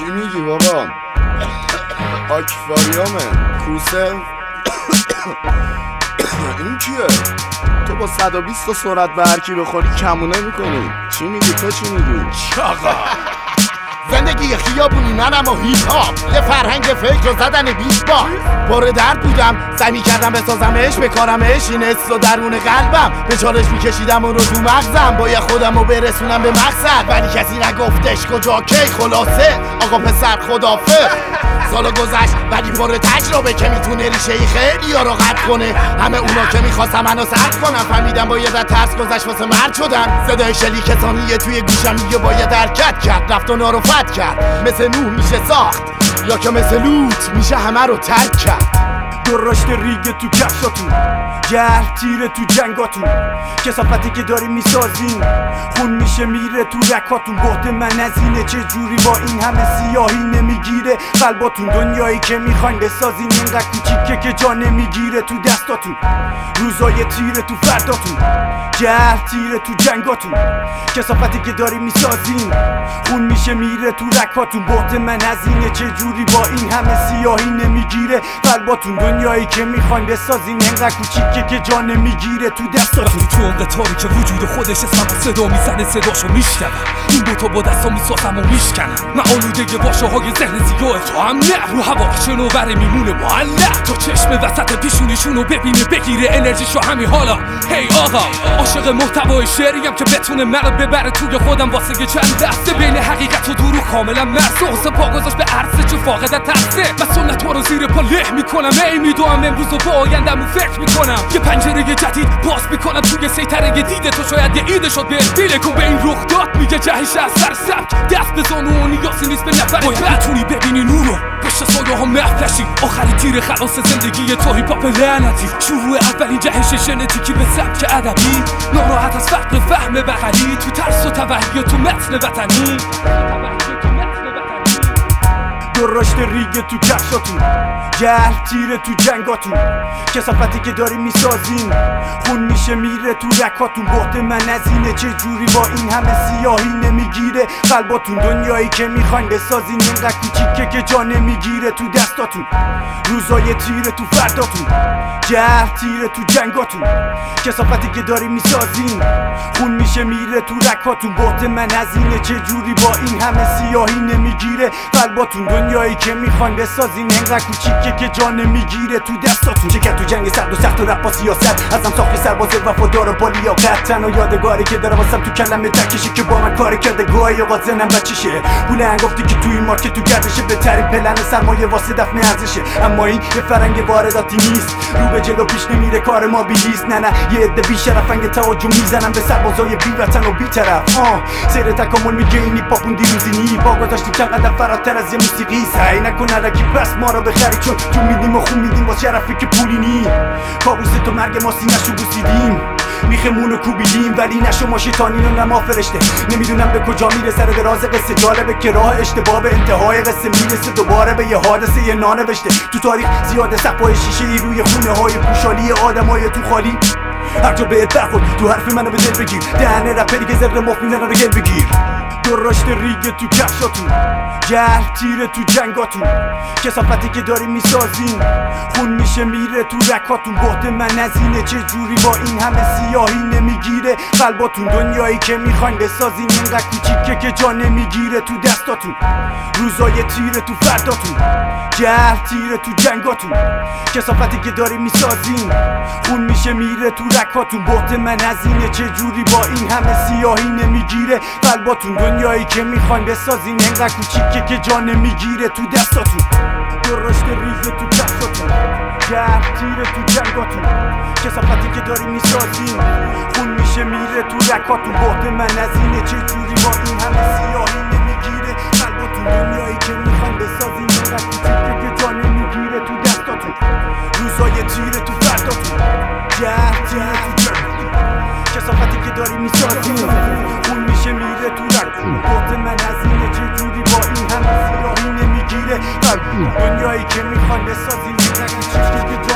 چی میگی بابا؟ آکواریومه کوسه این کیه؟ تو با 120 تا سرعت به هرکی بخوری کمونه میکنی. چی میگی؟ تو چی میگی؟ چاقا زندگی خیابونی منم و هیپ هاپ، یه فرهنگ فکر و زدن بیت با پر درد بودم، سعی میکردم بسازمش بکارمش، این حس و درون قلبم به چالش میکشیدم و رو تو مغزم باید خودم رو برسونم به مقصد، ولی کسی نگفتش کجا کی. خلاصه آقا پسر خدافظ. سالا گذشت ولی پر تجربه که میتونه ریشه ای خیلی ها رو قطع کنه. همه اونا که میخواستم منو سرد کنم فهمیدم باید از ترس گذشت واسه مرد شدن. صدای شلیک ثانیه توی گوشم میگه باید حرکت کرد، رفت و نارو فتح کرد. مثل نوح میشه ساخت یا که مثل لوط میشه همه رو ترک کرد. درشت ریگ تو کفشاتون، گرد تیره تو جنگاتون، کسافتی که داری میسازین خون میشه میره تو رکاتون. بعد من از اینه چه جوری با این همه سیاهی نمیگیره قلباتون. دنیایی که میخواین بسازین اینقدر کوچیکه که جا نمیگیره تو دستاتون. روزای تیره تو فرداتون، گرد تیره تو جنگاتون، کسافتی که داری میسازین خون میشه میره تو رکاتون. بعد من از اینه چه جوری با این همه سیاهی نمیگیره قلباتون. دنیایی که میخواین بسازین اینقدر کوچیکه که جا نمیگیره تو دستاتون. تو اون قطاری که وجود خودش اسمم صدا میزنه صداشو میشنم، این دوتا با دستا میسازم و میشکنم. من آلوده واژه های ذهن زیاه تو هم نه رو هوا شنوبره میمونه معلق. تا چشم وسط پیشونیشونو ببینه بگیره انرژیشو همین حالا. هی آقا عاشق محتوای شعریم که بتونه منو ببره توی خودم واسه چند دسته بین حقیقت و دروغ کاملا مرز. حسن پا گذاشت به عرصه چه فاقد ترسه. من سنت رو زیر پا له میکنم، ای میدوام امروز و با آینده‌مو فکر میکنم. یه پنجره جدید باز میکنم توی سیطره دیده تو. شاید یه ایده شد بیل کن به این رخ داد میگه جهش از سر سبک دست بزن و نیازی نیست به نفر. باید بتونی ببینی نورو پشت سایه ها محفشی. آخری تیر خلاص زندگی تو هیپ هاپ لعنتی. شروع اولین جهش ژنتیکی به سبک ادبی. ناراحت از فقر فهم بغلی تو ترس و توهی تو متن وطنی. درشت ریگ تو کفشاتون، گرد تیره تو جنگاتون، کسافتی که داری میسازین خون میشه میره تو رکاتون. بعد من از اینه چه جوری با این همه سیاهی نمیگیره قلباتون. دنیایی که میخواین بسازین اینقدر کوچیکه که جا نمیگیره تو دستاتون. روزای تیره تو فرداتون، گرد تیره تو جنگاتون، کسافتی که داری میسازین خون میشه میره تو رکاتون. بعد من از اینه چه جوری با این همه سیاهی نمیگیره قلباتون. دنیایی که میخواین بسازین اینقدر کوچیکه که جا نمیگیره تو دستاتون. شرکت تو جنگ سرد و سخت و رپ با سیاست، ازم ساختی سرباز وفادار و با لیاقت. تنها یادگاری که دارم واسم تو کلمه تکشی که با من کار کرده گاهی اوقات زنم بچشه. بلند گفتی که توی مارکت تو گردشه بهترین پلن سرمایه واسه دفن ارزشه. اما این یه فرنگ وارداتی نیست، رو به جلو پیش نمیره کار ما بیلیست. نه یه عده بی‌شرفنگ توجه میزنم به سربازای بی وطن و بی طرف. سیر تکامل میگه این هیپ هاپ دیروزی نی با گذاشتی چند قدم فراتر از یه موسیقی. سعی نکن نرکی پس ما رو بخری چون میدیم و خون میدیم واسه شرفی که پولی نی. کابوس تو مرگ ما سینه‌شو بوسیدیم، میخمون و کوبیدیم ولی نه شما شیطانی و نه ما فرشته. نمیدونم به کجا میره سر دراز قصه، جالبه که راه اشتباه به انتهای قصه میرسه دوباره به یه حادثه یه نانوشته. تو تاریخ زیاده صفای شیشه ای روی خونه های پوشالی آدمای تو خالی. هر جا بهت برخورد تو حرف منو به دل بگیر، دهنه رپری که ذره مخ میزنه رو گل بگیر. درشت ریگ تو کفشاتون، گرد تیره تو جنگاتون، کسافتی که داری میسازین خون میشه میره تو رکاتون. بعد من از اینه چه جوری با این همه سیاهی نمیگیره قلباتون. دنیایی که میخواین بسازین اینقدر کوچیکه که جا نمیگیره تو دستاتون. روزای تیره تو فرداتون، گرد تیره تو جنگاتون، کسافتی که داری میسازین خون میشه میره تو رکاتون. بعد من از اینه چه جوری با این همه سیاهی نمیگیره قلباتون. دنیایی که میخواین بسازین اینقدر کوچیکه که جا نمیگیره تو دستاتون. درشت ریگ تو کفشاتون، گرد تیره تو جنگاتون، کسافتی که داری میسازین خون میشه میره تو رکاتون. بعد من از اینه چه جوری با این همه سیاهی نمیگیره قلباتون. دنیایی که میخواین بسازین اینقدر کوچیکه که جا نمیگیره تو دستاتون. روزای تیره تو فرداتون، گرد تیره تو جنگاتون، کسافتی که داری میسازین خون میشه میره تو رکاتون. بعد من از اینه چه جوری با این همه سیاهی نمیگیره قلباتون. دنیایی که میخواین بسازین اینقدر کوچیکه که